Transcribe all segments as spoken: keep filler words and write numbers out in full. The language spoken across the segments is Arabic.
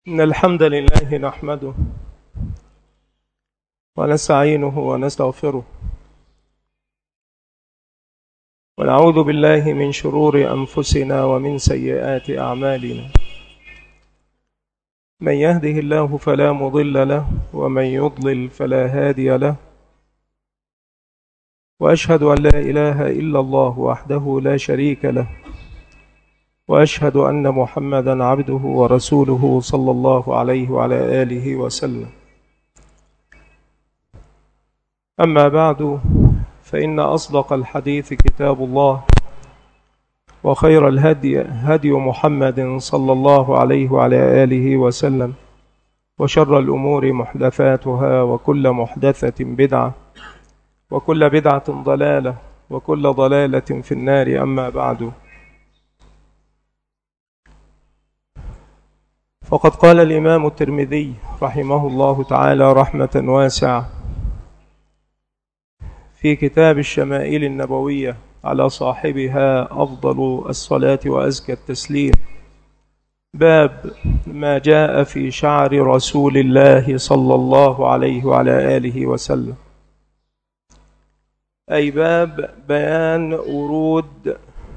إن الحمد لله نحمده ونستعينه ونستغفره ونعوذ بالله من شرور أنفسنا ومن سيئات أعمالنا. من يهده الله فلا مضل له ومن يضلل فلا هادي له، وأشهد أن لا إله إلا الله وحده لا شريك له، وأشهد أن محمدا عبده ورسوله صلى الله عليه وعلى آله وسلم. أما بعد، فإن أصدق الحديث كتاب الله، وخير الهدي هدي محمد صلى الله عليه وعلى آله وسلم، وشر الأمور محدثاتها، وكل محدثة بدعة، وكل بدعة ضلالة، وكل ضلالة في النار. أما بعد، فقد قال الإمام الترمذي رحمه الله تعالى رحمة واسعة في كتاب الشمائل النبوية على صاحبها أفضل الصلاة وأزكى التسليم: باب ما جاء في شعر رسول الله صلى الله عليه وعلى آله وسلم، أي باب بيان ورود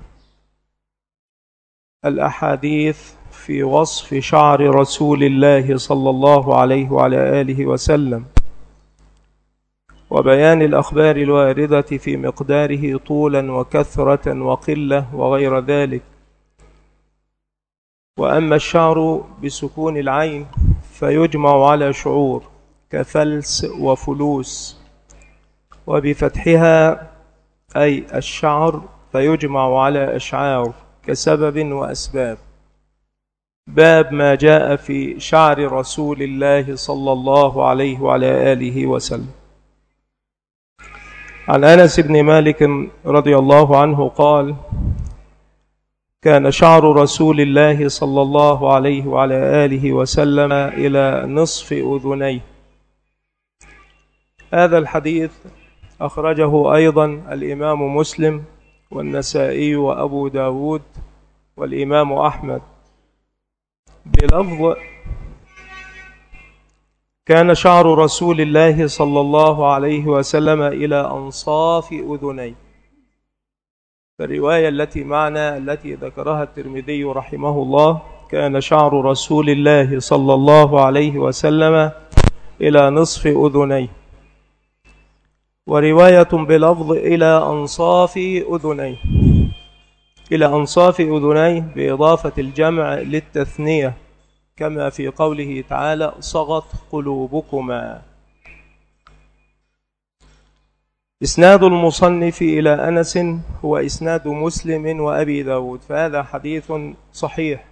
الأحاديث في وصف شعر رسول الله صلى الله عليه وعلى آله وسلم، وبيان الأخبار الواردة في مقداره طولا وكثرة وقلة وغير ذلك. وأما الشعر بسكون العين فيجمع على شعور كفلس وفلوس، وبفتحها أي الشعر فيجمع على أشعار كسبب وأسباب. باب ما جاء في شعر رسول الله صلى الله عليه وعلى آله وسلم. عن أنس بن مالك رضي الله عنه قال: كان شعر رسول الله صلى الله عليه وعلى آله وسلم إلى نصف أذنيه. هذا الحديث أخرجه أيضا الإمام مسلم والنسائي وأبو داود والإمام أحمد بلفظ: كان شعر رسول الله صلى الله عليه وسلم إلى أنصاف أذنيه. فالرواية التي معنا التي ذكرها الترمذي رحمه الله: كان شعر رسول الله صلى الله عليه وسلم إلى نصف أذنيه، ورواية بلفظ إلى أنصاف أذنيه، إلى أنصاف أذنيه بإضافة الجمع للتثنية، كما في قوله تعالى: صغت قلوبكما. إسناد المصنف إلى أنس هو إسناد مسلم وأبي داود، فهذا حديث صحيح.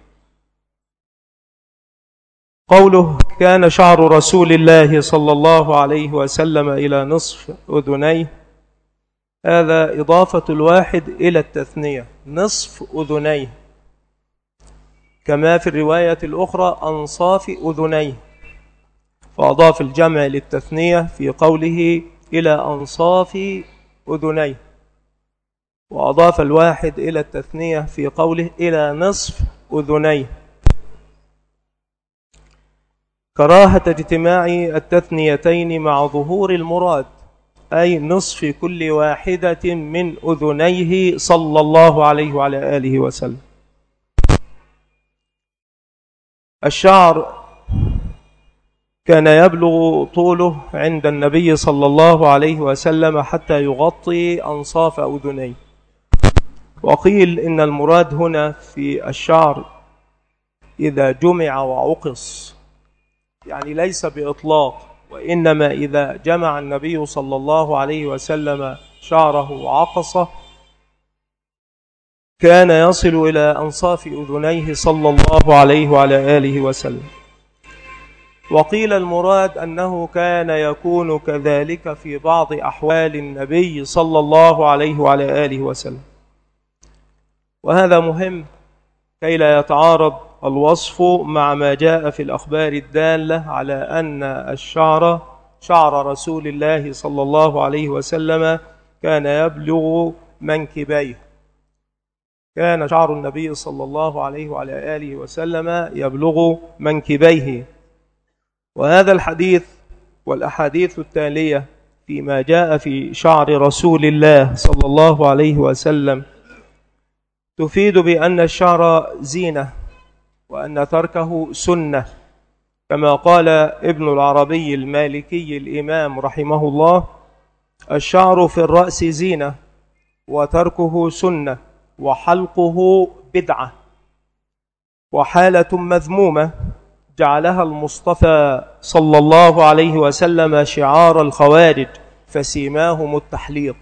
قوله كان شعر رسول الله صلى الله عليه وسلم إلى نصف أذنيه، هذا إضافة الواحد إلى التثنية، نصف أذنيه، كما في الرواية الأخرى أنصاف أذنيه، فأضاف الجمع للتثنية في قوله إلى أنصاف أذنيه، وأضاف الواحد إلى التثنية في قوله إلى نصف أذنيه. كراهة اجتماع التثنيتين مع ظهور المراد، أي نصف كل واحدة من أذنيه صلى الله عليه وعلى آله وسلم. الشعر كان يبلغ طوله عند النبي صلى الله عليه وسلم حتى يغطي أنصاف أذنيه. وقيل إن المراد هنا في الشعر إذا جمع وعقص، يعني ليس بإطلاق، وإنما إذا جمع النبي صلى الله عليه وسلم شعره وعقصه كان يصل إلى أنصاف أذنيه صلى الله عليه وعلى آله وسلم. وقيل المراد أنه كان يكون كذلك في بعض أحوال النبي صلى الله عليه وعلى آله وسلم. وهذا مهم كي لا يتعارض الوصف مع ما جاء في الأخبار الدالة على أن الشعر شعر رسول الله صلى الله عليه وسلم كان يبلغ منكبيه. كان شعر النبي صلى الله عليه وعلى آله وسلم يبلغ منكبيه. وهذا الحديث والأحاديث التالية فيما جاء في شعر رسول الله صلى الله عليه وسلم تفيد بأن الشعر زينة وأن تركه سنة، كما قال ابن العربي المالكي الإمام رحمه الله: الشعر في الرأس زينة وتركه سنة وحلقه بدعة وحالة مذمومة جعلها المصطفى صلى الله عليه وسلم شعار الخوارج فسيماهم التحليق.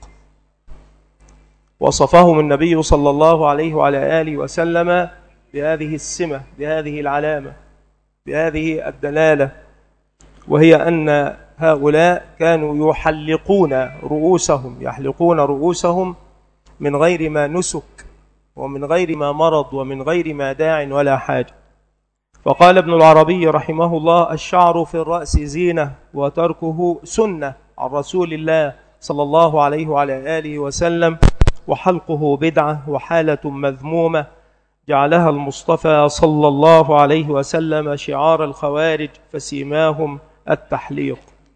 وصفهم النبي صلى الله عليه وعلى آله وسلم بهذه السمة، بهذه العلامة، بهذه الدلالة، وهي أن هؤلاء كانوا يحلقون رؤوسهم يحلقون رؤوسهم من غير ما نسك ومن غير ما مرض ومن غير ما داع ولا حاجة. فقال ابن العربي رحمه الله: الشعر في الرأس زينة وتركه سنة عن رسول الله صلى الله عليه وعلى آله وسلم، وحلقه بدعة وحالة مذمومة جعلها المصطفى صلى الله عليه وسلم شعار الخوارج فسيماهم التحليق.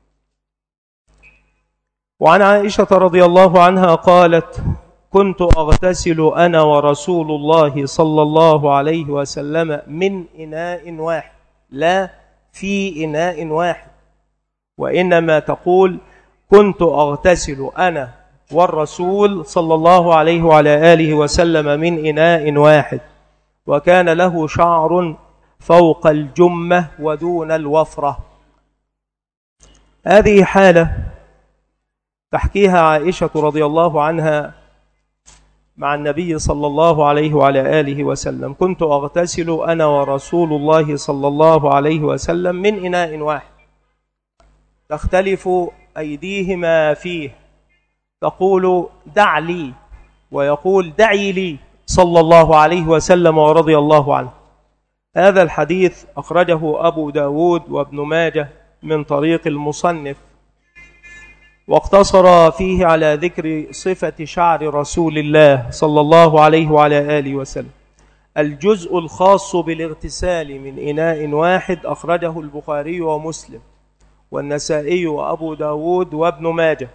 وعن عائشة رضي الله عنها قالت: كنت أغتسل أنا ورسول الله صلى الله عليه وسلم من إناء واحد، لا في إناء واحد، وإنما تقول كنت أغتسل أنا والرسول صلى الله عليه وعلى آله وسلم من إناء واحد، وكان له شعر فوق الجمة ودون الوفرة. هذه حالة تحكيها عائشة رضي الله عنها مع النبي صلى الله عليه وعلى آله وسلم: كنت أغتسل أنا ورسول الله صلى الله عليه وسلم من إناء واحد، تختلف أيديهما فيه، تقول دع لي ويقول دعي لي صلى الله عليه وسلم ورضي الله عنه. هذا الحديث أخرجه أبو داود وابن ماجه من طريق المصنف، واقتصر فيه على ذكر صفة شعر رسول الله صلى الله عليه وعلى آله وسلم. الجزء الخاص بالاغتسال من إناء واحد أخرجه البخاري ومسلم والنسائي وأبو داود وابن ماجه.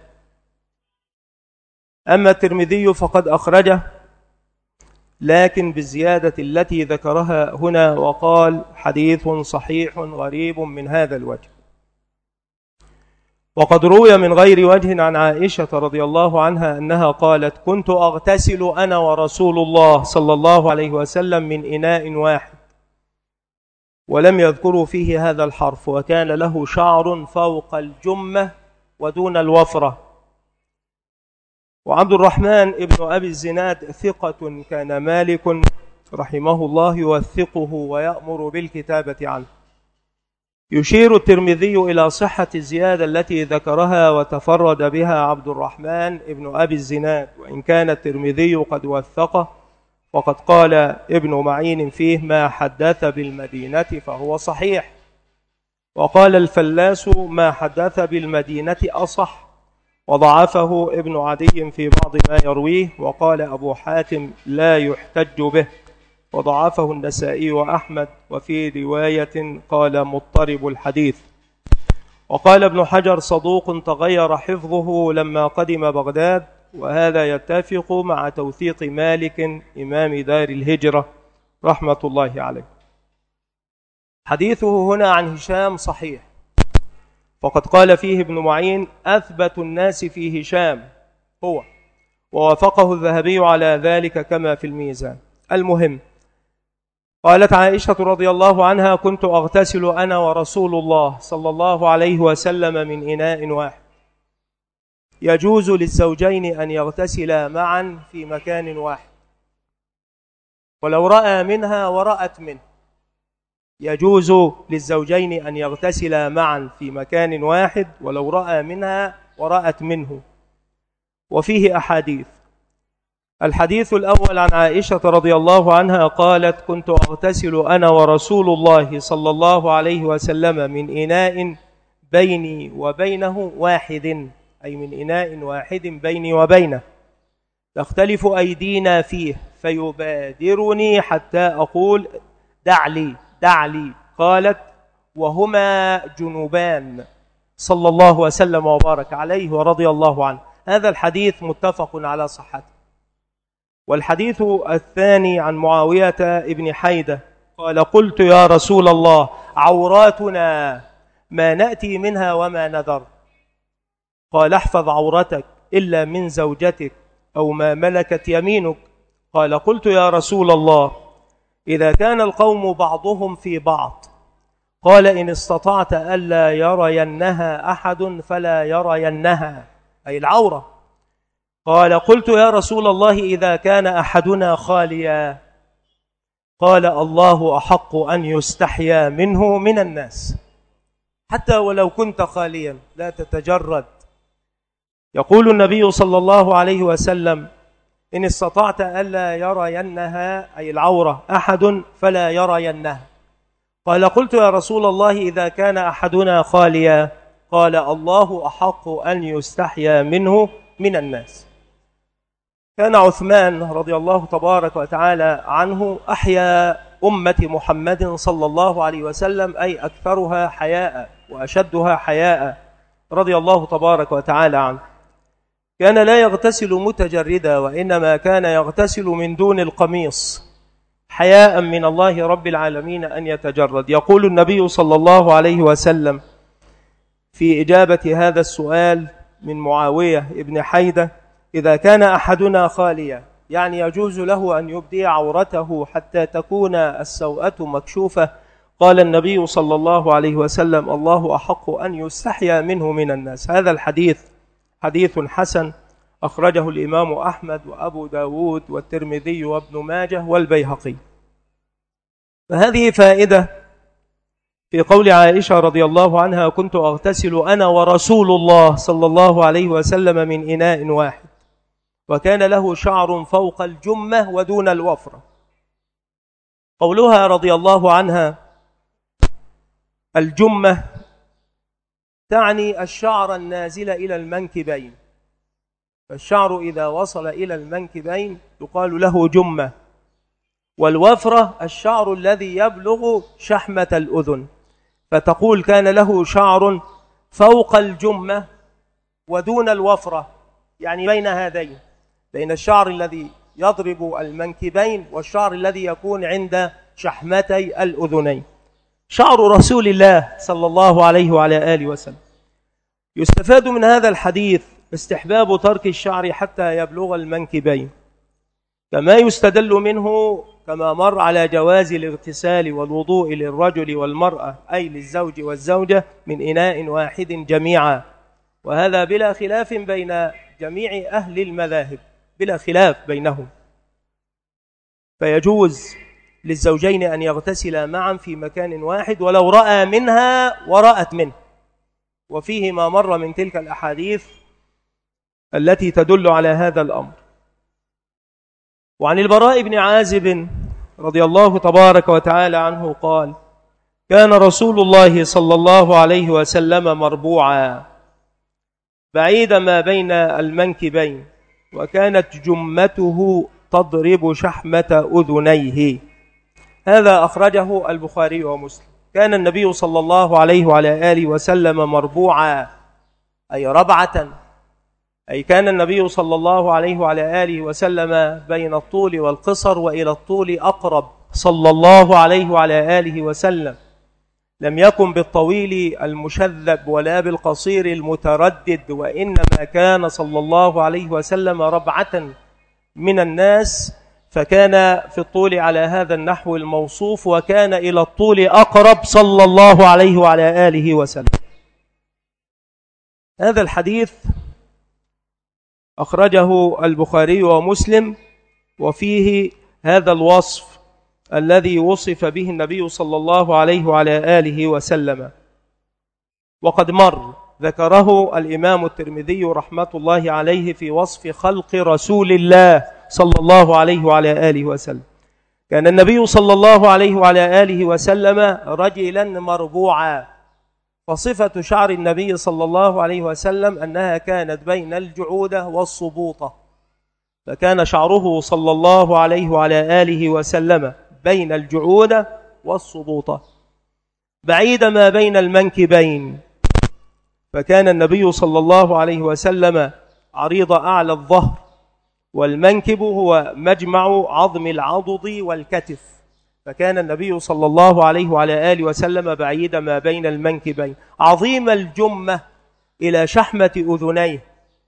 أما الترمذي فقد أخرجه لكن بالزيادة التي ذكرها هنا، وقال حديث صحيح غريب من هذا الوجه. وقد روي من غير وجه عن عائشة رضي الله عنها أنها قالت: كنت أغتسل أنا ورسول الله صلى الله عليه وسلم من إناء واحد، ولم يذكروا فيه هذا الحرف، وكان له شعر فوق الجمة ودون الوفرة. وعبد الرحمن ابن أبي الزناد ثقة كان مالك رحمه الله يوثقه ويأمر بالكتابة عنه. يشير الترمذي إلى صحة الزيادة التي ذكرها وتفرد بها عبد الرحمن ابن أبي الزناد، وإن كان الترمذي قد وثقه، وقد قال ابن معين فيه ما حدث بالمدينة فهو صحيح، وقال الفلاس ما حدث بالمدينة أصح، وضعفه ابن عدي في بعض ما يرويه، وقال أبو حاتم لا يحتج به، وضعفه النسائي وأحمد، وفي رواية قال مضطرب الحديث. وقال ابن حجر صدوق تغير حفظه لما قدم بغداد، وهذا يتفق مع توثيق مالك إمام دار الهجرة رحمة الله عليه. حديثه هنا عن هشام صحيح، وقد قال فيه ابن معين أثبت الناس في هشام هو، ووافقه الذهبي على ذلك كما في الميزان. المهم، قالت عائشة رضي الله عنها: كنت أغتسل أنا ورسول الله صلى الله عليه وسلم من إناء واحد. يجوز للزوجين أن يغتسلا معا في مكان واحد، ولو رأى منها ورأت منه. يجوز للزوجين أن يغتسلا معا في مكان واحد ولو رأى منها ورأت منه. وفيه أحاديث. الحديث الأول عن عائشة رضي الله عنها قالت: كنت أغتسل أنا ورسول الله صلى الله عليه وسلم من إناء بيني وبينه واحد، أي من إناء واحد بيني وبينه، تختلف أيدينا فيه فيبادرني حتى أقول دع لي دع لي. قالت وهما جنوبان صلى الله وسلم وبارك عليه ورضي الله عنه. هذا الحديث متفق على صحته. والحديث الثاني عن معاوية ابن حيدة قال قلت يا رسول الله عوراتنا ما نأتي منها وما نذر. قال احفظ عورتك إلا من زوجتك أو ما ملكت يمينك. قال قلت يا رسول الله إذا كان القوم بعضهم في بعض. قال إن استطعت ألا يرينها أحد فلا يرينها، أي العورة. قال قلت يا رسول الله إذا كان أحدنا خاليا. قال الله أحق أن يستحيا منه من الناس، حتى ولو كنت خاليا لا تتجرد. يقول النبي صلى الله عليه وسلم إن استطعت ألا يرينها أي العورة أحد فلا يرينها. قال قلت يا رسول الله إذا كان أحدنا خاليا. قال الله أحق أن يستحيا منه من الناس. كان عثمان رضي الله تبارك وتعالى عنه أحيا أمة محمد صلى الله عليه وسلم، أي أكثرها حياء وأشدها حياء رضي الله تبارك وتعالى عنه. كان لا يغتسل متجردا، وإنما كان يغتسل من دون القميص حياء من الله رب العالمين أن يتجرد. يقول النبي صلى الله عليه وسلم في إجابة هذا السؤال من معاوية ابن حيدة إذا كان أحدنا خاليا، يعني يجوز له أن يبدي عورته حتى تكون السوءة مكشوفة. قال النبي صلى الله عليه وسلم الله أحق أن يستحيا منه من الناس. هذا الحديث حديث حسن أخرجه الإمام أحمد وأبو داود والترمذي وابن ماجه والبيهقي. فهذه فائدة في قول عائشة رضي الله عنها كنت أغتسل أنا ورسول الله صلى الله عليه وسلم من إناء واحد، وكان له شعر فوق الجمة ودون الوفرة. قولها رضي الله عنها الجمة تعني الشعر النازل إلى المنكبين، فالشعر إذا وصل إلى المنكبين يقال له جمة. والوفرة الشعر الذي يبلغ شحمة الأذن، فتقول كان له شعر فوق الجمة ودون الوفرة، يعني بين هذين، بين الشعر الذي يضرب المنكبين والشعر الذي يكون عند شحمتي الأذنين. شعر رسول الله صلى الله عليه وعلى آله وسلم. يستفاد من هذا الحديث استحباب ترك الشعر حتى يبلغ المنكبين، كما يستدل منه كما مر على جواز الاغتسال والوضوء للرجل والمرأة، أي للزوج والزوجة من إناء واحد جميعا، وهذا بلا خلاف بين جميع أهل المذاهب، بلا خلاف بينهم. فيجوز للزوجين أن يغتسلا معا في مكان واحد ولو رأى منها ورأت منه، وفيه ما مر من تلك الأحاديث التي تدل على هذا الأمر. وعن البراء بن عازب رضي الله تبارك وتعالى عنه قال كان رسول الله صلى الله عليه وسلم مربوعا بعيد ما بين المنكبين، وكانت جمته تضرب شحمة أذنيه. هذا أخرجه البخاري ومسلم. كان النبي صلى الله عليه وعلى آله وسلم مربوعا، أي ربعة، أي كان النبي صلى الله عليه وعلى آله وسلم بين الطول والقصر، وإلى الطول أقرب صلى الله عليه وعلى آله وسلم. لم يكن بالطويل المشذب ولا بالقصير المتردد، وإنما كان صلى الله عليه وسلم ربعة من الناس، فكان في الطول على هذا النحو الموصوف، وكان إلى الطول أقرب صلى الله عليه وعلى آله وسلم. هذا الحديث أخرجه البخاري ومسلم، وفيه هذا الوصف الذي وصف به النبي صلى الله عليه وعلى آله وسلم. وقد مر ذكره الإمام الترمذي رحمة الله عليه في وصف خلق رسول الله صلى الله عليه وعلى آله وسلم. كان النبي صلى الله عليه وعلى آله وسلم رجلا مربوعا، فصفة شعر النبي صلى الله عليه وسلم أنها كانت بين الجعودة والصبوطة، فكان شعره صلى الله عليه وعلى آله وسلم بين الجعودة والسبوطة بعيد ما بين المنكبين، فكان النبي صلى الله عليه وسلم عريض أعلى الظهر، والمنكب هو مجمع عظم العضد والكتف، فكان النبي صلى الله عليه وعلى آله وسلم بعيد ما بين المنكبين، عظيم الجمة إلى شحمة أذنيه،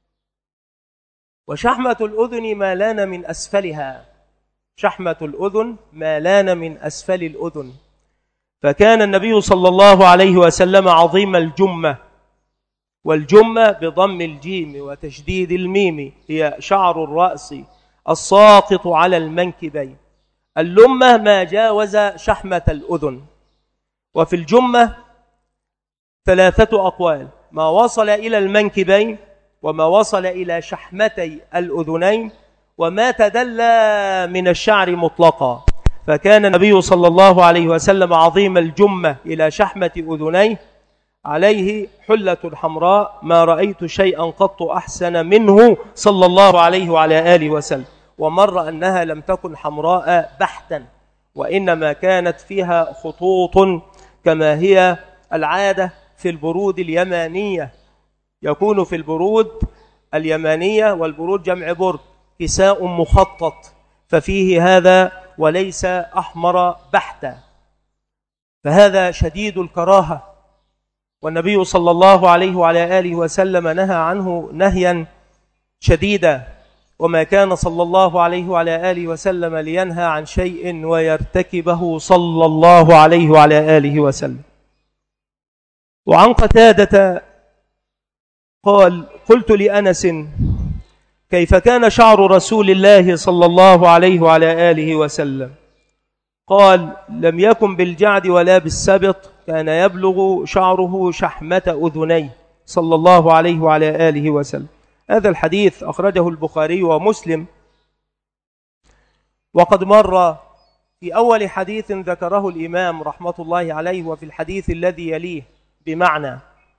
وشحمة الأذن ما لان من أسفلها، شحمة الأذن ما لان من أسفل الأذن، فكان النبي صلى الله عليه وسلم عظيم الجمة، والجمة بضم الجيم وتشديد الميم هي شعر الرأس الساقط على المنكبين، اللمة ما جاوز شحمة الأذن. وفي الجمة ثلاثة أقوال: ما وصل إلى المنكبين، وما وصل إلى شحمتي الأذنين، وما تدلى من الشعر مطلقا، فكان النبي صلى الله عليه وسلم عظيم الجمة إلى شحمة أذنيه، عليه حلة حمراء ما رأيت شيئا قط أحسن منه صلى الله عليه وعلى آله وسلم، ومر أنها لم تكن حمراء بحتا، وإنما كانت فيها خطوط كما هي العادة في البرود اليمانية، يكون في البرود اليمانية، والبرود جمع برد، كساء مخطط، ففيه هذا وليس أحمر بحتا، فهذا شديد الكراهة، والنبي صلى الله عليه وعلى آله وسلم نهى عنه نهيا شديدا، وما كان صلى الله عليه وعلى آله وسلم لينهى عن شيء ويرتكبه صلى الله عليه وعلى آله وسلم. وعن قتادة قال: قلت لأنس: كيف كان شعر رسول الله صلى الله عليه وعلى آله وسلم؟ قال: لم يكن بالجعد ولا بالسبط، كان يبلغ شعره شحمة أذنيه صلى الله عليه وعلى آله وسلم. هذا الحديث أخرجه البخاري ومسلم، وقد مر في أول حديث ذكره الإمام رحمة الله عليه، وفي الحديث الذي يليه بمعنى: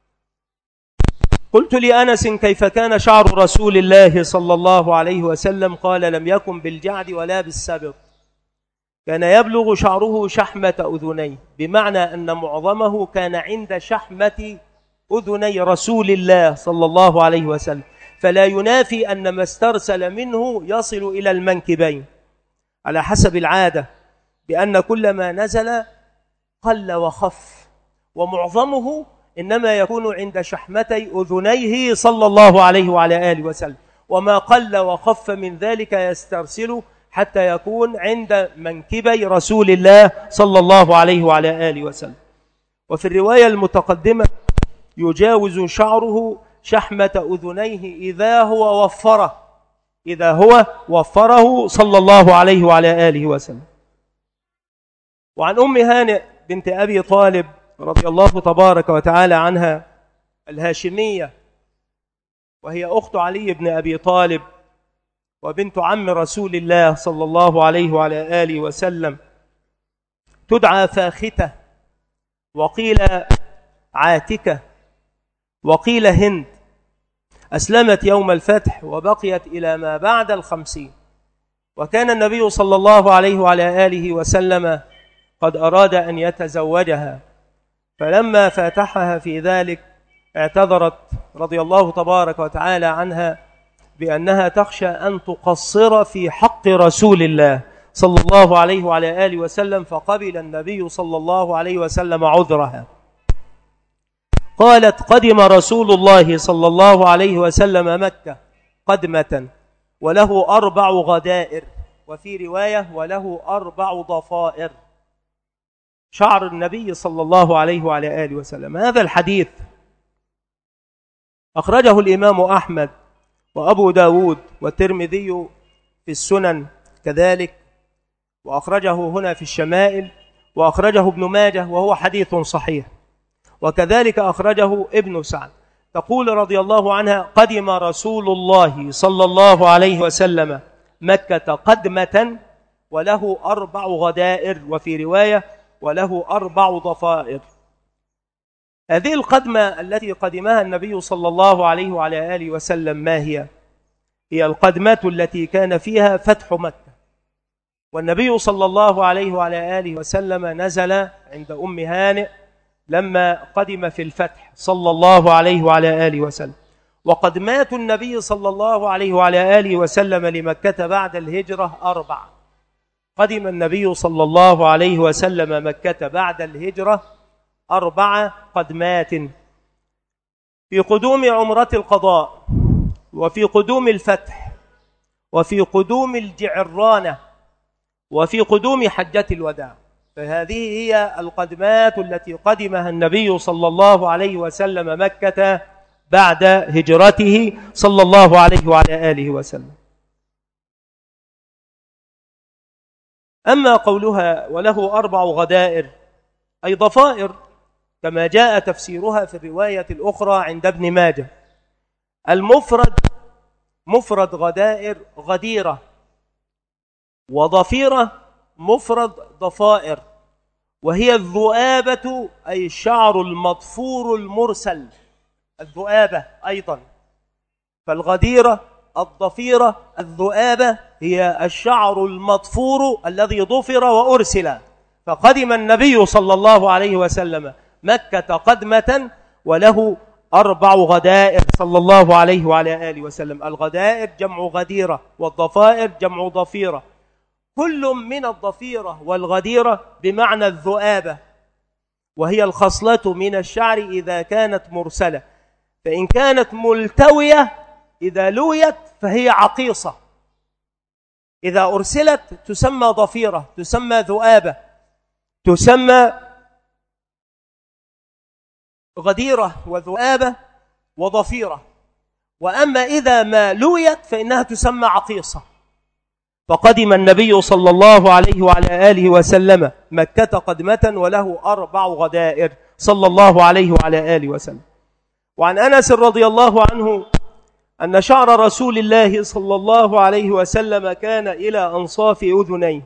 قلت لأنس: كيف كان شعر رسول الله صلى الله عليه وسلم؟ قال: لم يكن بالجعد ولا بالسبط، كان يبلغ شعره شحمة أذنيه، بمعنى أن معظمه كان عند شحمة أذني رسول الله صلى الله عليه وسلم، فلا ينافي أن ما استرسل منه يصل إلى المنكبين على حسب العادة، بأن كل ما نزل قل وخف، ومعظمه إنما يكون عند شحمتي أذنيه صلى الله عليه وعلى آله وسلم، وما قل وخف من ذلك يسترسل حتى يكون عند منكبي رسول الله صلى الله عليه وعلى آله وسلم. وفي الرواية المتقدمة: يجاوز شعره شحمة أذنيه إذا هو وفره، إذا هو وفره صلى الله عليه وعلى آله وسلم. وعن أم هانئ بنت أبي طالب رضي الله تبارك وتعالى عنها الهاشمية، وهي أخت علي بن أبي طالب وبنت عم رسول الله صلى الله عليه وعلى آله وسلم، تدعى فاختة، وقيل عاتكة، وقيل هند، أسلمت يوم الفتح وبقيت إلى ما بعد الخمسين، وكان النبي صلى الله عليه وعلى آله وسلم قد أراد أن يتزوجها، فلما فاتحها في ذلك اعتذرت رضي الله تبارك وتعالى عنها بأنها تخشى أن تقصر في حق رسول الله صلى الله عليه وعلى آله وسلم، فقبل النبي صلى الله عليه وسلم عذرها. قالت: قدم رسول الله صلى الله عليه وسلم مكة قدمة وله أربع غدائر، وفي رواية وله أربع ضفائر، شعر النبي صلى الله عليه وعلى آله وسلم. هذا الحديث أخرجه الإمام أحمد وأبو داود والترمذي في السنن كذلك، وأخرجه هنا في الشمائل، وأخرجه ابن ماجه وهو حديث صحيح، وكذلك أخرجه ابن سعد. تقول رضي الله عنها: قدم رسول الله صلى الله عليه وسلم مكة قدمة وله أربع غدائر، وفي رواية وله أربع ضفائر. هذه القدمة التي قدمها النبي صلى الله عليه وعلى آله وسلم ما هي؟ هي القدمة التي كان فيها فتح مكة. والنبي صلى الله عليه وعلى آله وسلم نزل عند أم هانئ لما قدم في الفتح صلى الله عليه وعلى آله وسلم. وقد مات النبي صلى الله عليه وعلى آله وسلم لمكة بعد الهجرة أربعة. قدم النبي صلى الله عليه وسلم مكة بعد الهجرة أربع قدمات، في قدوم عمرة القضاء، وفي قدوم الفتح، وفي قدوم الجعرانة، وفي قدوم حجة الوداع. فهذه هي القدمات التي قدمها النبي صلى الله عليه وسلم مكة بعد هجرته صلى الله عليه وعلى آله وسلم. أما قولها وله أربع غدائر أي ضفائر، كما جاء تفسيرها في الرواية الأخرى عند ابن ماجه. المفرد مفرد غدائر غديرة، وضفيرة مفرد ضفائر، وهي الذؤابة أي الشعر المضفور المرسل، الذؤابة أيضا. فالغديرة الضفيرة الذؤابة هي الشعر المضفور الذي ضفر وأرسل. فقدم النبي صلى الله عليه وسلم مكة قدمة وله أربع غدائر صلى الله عليه وعلى آله وسلم. الغدائر جمع غديرة، والضفائر جمع ضفيرة. كل من الضفيرة والغديرة بمعنى الذؤابة، وهي الخصلة من الشعر إذا كانت مرسلة. فإن كانت ملتوية إذا لويت فهي عقيصة، إذا أرسلت تسمى ضفيرة، تسمى ذؤابة، تسمى غديرة وذؤابة وضفيرة. وأما إذا ما لويت فإنها تسمى عقيصة. فقدم النبي صلى الله عليه وعلى آله وسلم مكة قدمة وله أربع غدائر صلى الله عليه وعلى آله وسلم. وعن أنس رضي الله عنه أن شعر رسول الله صلى الله عليه وسلم كان إلى أنصاف أذنيه.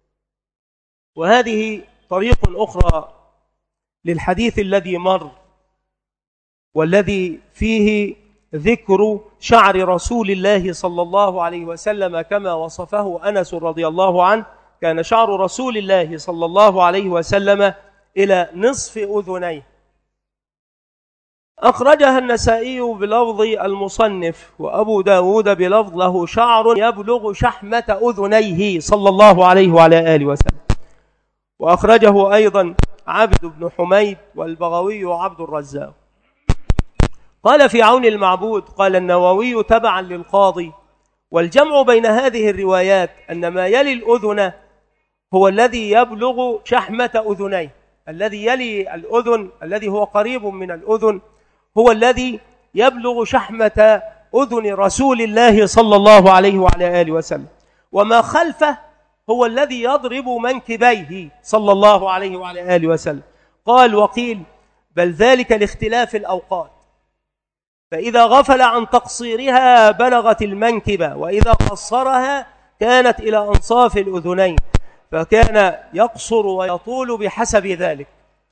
وهذه طريق أخرى للحديث الذي مر، والذي فيه ذكر شعر رسول الله صلى الله عليه وسلم كما وصفه أنس رضي الله عنه. كان شعر رسول الله صلى الله عليه وسلم إلى نصف أذنيه. أخرجها النسائي بلفظ المصنف، وأبو داود بلفظ له شعر يبلغ شحمة أذنيه صلى الله عليه وعلى آله وسلم. وأخرجه أيضا عبد بن حميد والبغوي وعبد الرزاق. قال في عون المعبود قال النووي تبعا للقاضي: والجمع بين هذه الروايات أن ما يلي الأذن هو الذي يبلغ شحمة أذنيه. الذي يلي الأذن الذي هو قريب من الأذن هو الذي يبلغ شحمة أذن رسول الله صلى الله عليه وعلى آله وسلم. وما خلفه هو الذي يضرب منكبيه صلى الله عليه وعلى آله وسلم. قال وقيل بل ذلك لاختلاف الأوقات، فإذا غفل عن تقصيرها بلغت المنكبة، وإذا قصرها كانت إلى أنصاف الأذنين، فكان يقصر ويطول بحسب ذلك.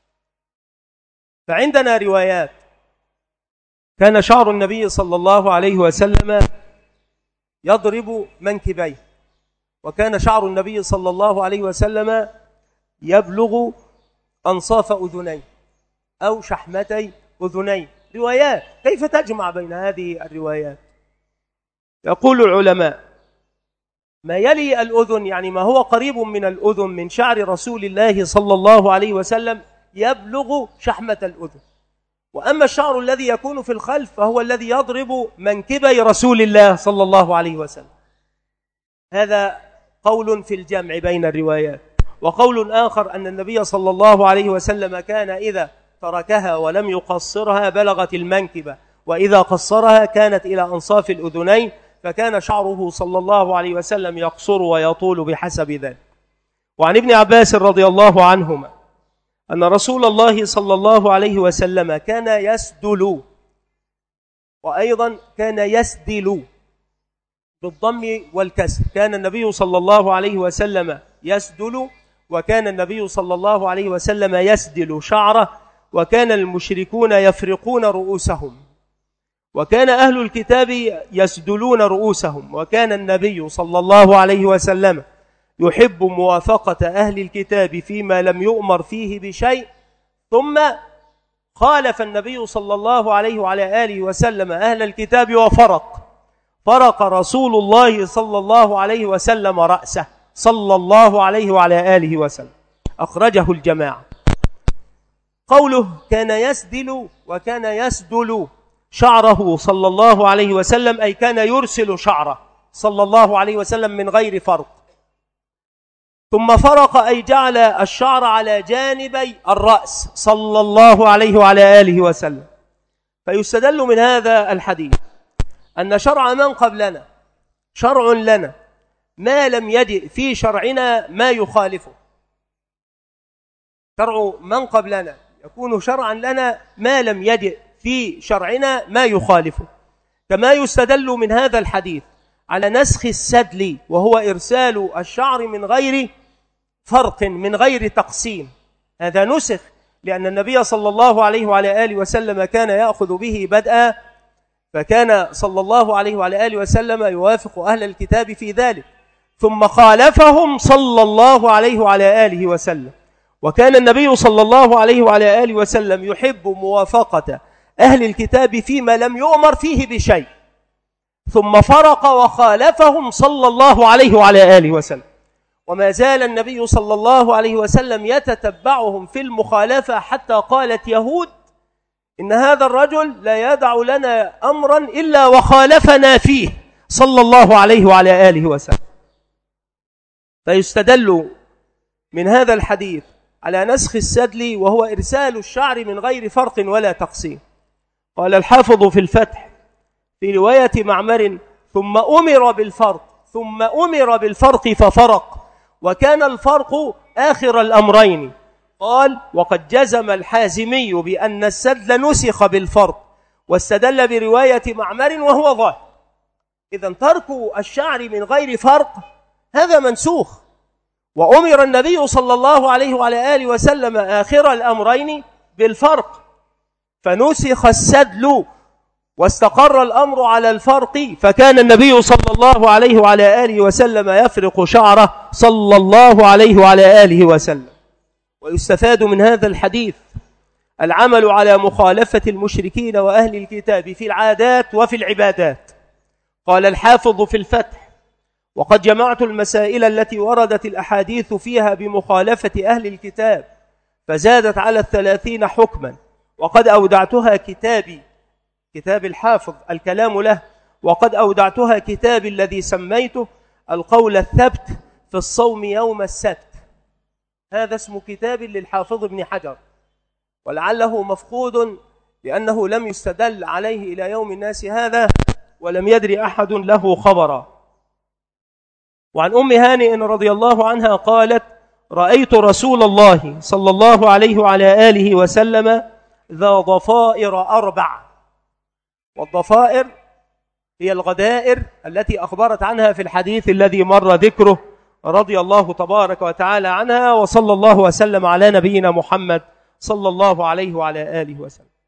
فعندنا روايات كان شعر النبي صلى الله عليه وسلم يضرب منكبيه، وكان شعر النبي صلى الله عليه وسلم يبلغ أنصاف أذنيه أو شحمتي أذنيه. روايات، كيف تجمع بين هذه الروايات؟ يقول العلماء ما يلي الأذن يعني ما هو قريب من الأذن من شعر رسول الله صلى الله عليه وسلم يبلغ شحمة الأذن. وأما الشعر الذي يكون في الخلف فهو الذي يضرب منكبي رسول الله صلى الله عليه وسلم. هذا قول في الجمع بين الروايات. وقول آخر أن النبي صلى الله عليه وسلم كان إذا تركها ولم يقصرها بلغت المنكبة، وإذا قصرها كانت إلى أنصاف الأذنين، فكان شعره صلى الله عليه وسلم يقصر ويطول بحسب ذلك. وعن ابن عباس رضي الله عنهما أن رسول الله صلى الله عليه وسلم كان يسدل، وأيضا كان يسدل بالضم والكسر. كان النبي صلى الله عليه وسلم يسدل، وكان النبي صلى الله عليه وسلم يسدل شعره، وكان المشركون يفرقون رؤوسهم. وكان أهل الكتاب يسدلون رؤوسهم، وكان النبي صلى الله عليه وسلم يحب موافقة أهل الكتاب فيما لم يؤمر فيه بشيء، ثم خالف النبي صلى الله عليه وعلى آله وسلم أهل الكتاب وفرق فرق رسول الله صلى الله عليه وسلم رأسه صلى الله عليه وعلى آله وسلم، أخرجه الجماعة. قوله كان يسدل وكان يسدل شعره صلى الله عليه وسلم، أي كان يرسل شعره صلى الله عليه وسلم من غير فرق. ثم فرق أي جعل الشعر على جانبي الرأس صلى الله عليه وعلى آله وسلم. فيستدل من هذا الحديث أن شرع من قبلنا شرع لنا ما لم يجئ في شرعنا ما يخالفه. شرع من قبلنا يكون شرعا لنا ما لم يجئ في شرعنا ما يخالفه. كما يستدل من هذا الحديث على نسخ السدل، وهو إرسال الشعر من غير فرق من غير تقسيم. هذا نسخ لأن النبي صلى الله عليه وعلى آله وسلم كان يأخذ به بدءا، فكان صلى الله عليه وعلى آله وسلم يوافق أهل الكتاب في ذلك، ثم خالفهم صلى الله عليه وعلى آله وسلم. وكان النبي صلى الله عليه وعلى آله وسلم يحب موافقة أهل الكتاب فيما لم يؤمر فيه بشيء، ثم فرق وخالفهم صلى الله عليه وعلى آله وسلم. وما زال النبي صلى الله عليه وسلم يتتبعهم في المخالفة، حتى قالت يهود إن هذا الرجل لا يدع لنا أمرا إلا وخالفنا فيه صلى الله عليه وعلى آله وسلم. فيستدل من هذا الحديث على نسخ السدل، وهو إرسال الشعر من غير فرق ولا تقسيم. قال الحافظ في الفتح في رواية معمر ثم أمر بالفرق ثم أمر بالفرق ففرق، وكان الفرق آخر الأمرين. قال وقد جزم الحازمي بأن السدل نسخ بالفرق، واستدل برواية معمر وهو ظاهر. إذن ترك الشعر من غير فرق هذا منسوخ، وأمر النبي صلى الله عليه وعلى آله وسلم آخر الأمرين بالفرق، فنسخ السدل واستقر الأمر على الفرق، فكان النبي صلى الله عليه وعلى آله وسلم يفرق شعره صلى الله عليه وعلى آله وسلم. ويستفاد من هذا الحديث العمل على مخالفة المشركين وأهل الكتاب في العادات وفي العبادات. قال الحافظ في الفتح وقد جمعت المسائل التي وردت الأحاديث فيها بمخالفة أهل الكتاب فزادت على الثلاثين حكما، وقد أودعتها كتابي كتاب الحافظ الكلام له، وقد أودعتها كتابي الذي سميته القول الثبت في الصوم يوم السبت. هذا اسم كتاب للحافظ ابن حجر، ولعله مفقود لأنه لم يستدل عليه إلى يوم الناس هذا، ولم يدري أحد له خبرا. وعن أم هانئ رضي الله عنها قالت رأيت رسول الله صلى الله عليه وعلى آله وسلم ذا ضفائر أربع. والضفائر هي الغدائر التي أخبرت عنها في الحديث الذي مر ذكره رضي الله تبارك وتعالى عنها. وصلى الله وسلم على نبينا محمد صلى الله عليه وعلى آله وسلم.